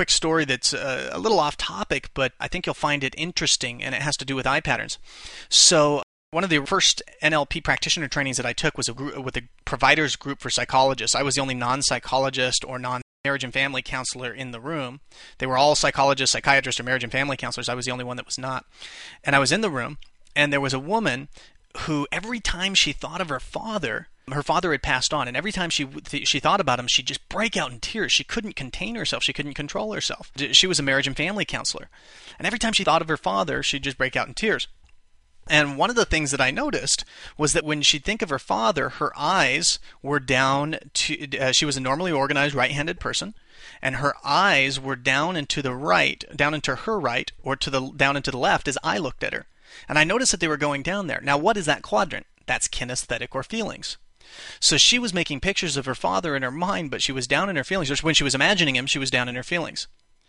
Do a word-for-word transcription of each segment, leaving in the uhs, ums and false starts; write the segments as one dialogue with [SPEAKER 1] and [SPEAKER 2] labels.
[SPEAKER 1] quick story that's uh, a little off topic, but I think you'll find it interesting, and it has to do with eye patterns. So one of the first N L P practitioner trainings that I took was a group, with a providers group for psychologists. I was the only non-psychologist or non-marriage and family counselor in the room. They were all psychologists, psychiatrists, or marriage and family counselors. I was the only one that was not. And I was in the room, and there was a woman who every time she thought of her father, her father had passed on, and every time she she thought about him, she'd just break out in tears. She couldn't contain herself. She couldn't control herself. She was a marriage and family counselor. And every time she thought of her father, she'd just break out in tears. And one of the things that I noticed was that when she'd think of her father, her eyes were down to, uh, she was a normally organized right-handed person, and her eyes were down and to the right, down into her right, or to the down and to the left as I looked at her. And I noticed that they were going down there. Now, what is that quadrant? That's kinesthetic or feelings. So she was making pictures of her father in her mind, but she was down in her feelings. Or when she was imagining him, she was down in her feelings.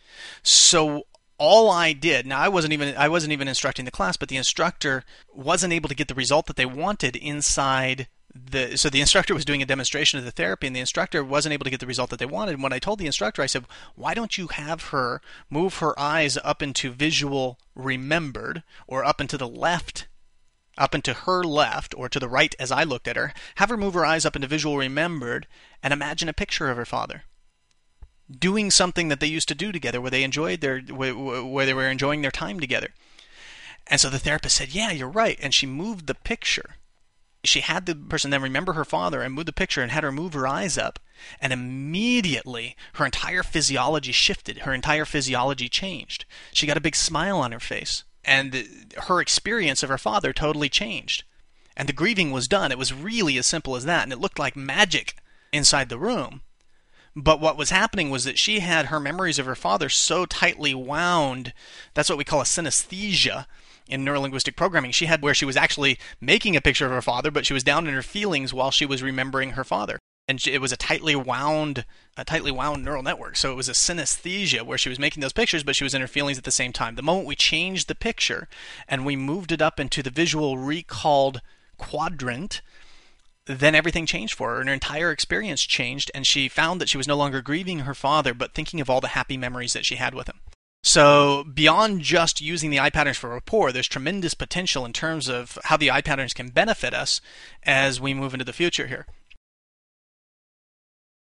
[SPEAKER 1] So all I did, now I wasn't even I wasn't even instructing the class, but the instructor wasn't able to get the result that they wanted inside the. So the instructor was doing a demonstration of the therapy, and the instructor wasn't able to get the result that they wanted. And when I told the instructor, I said, "Why don't you have her move her eyes up into visual remembered, or up into the left?" Up into her left, or to the right as I looked at her, have her move her eyes up into visual remembered and imagine a picture of her father doing something that they used to do together, where they enjoyed their, where they were enjoying their time together. And so the therapist said, "Yeah, you're right." And she moved the picture. She had the person then remember her father and move the picture and had her move her eyes up, and immediately her entire physiology shifted. Her entire physiology changed. She got a big smile on her face. And her experience of her father totally changed. And the grieving was done. It was really as simple as that. And it looked like magic inside the room. But what was happening was that she had her memories of her father so tightly wound. That's what we call a synesthesia in neurolinguistic programming. She had where she was actually making a picture of her father, but she was down in her feelings while she was remembering her father. And it was a tightly wound, a tightly wound neural network. So it was a synesthesia where she was making those pictures, but she was in her feelings at the same time. The moment we changed the picture and we moved it up into the visual recalled quadrant, then everything changed for her, and her entire experience changed, and she found that she was no longer grieving her father, but thinking of all the happy memories that she had with him. So beyond just using the eye patterns for rapport, there's tremendous potential in terms of how the eye patterns can benefit us as we move into the future here.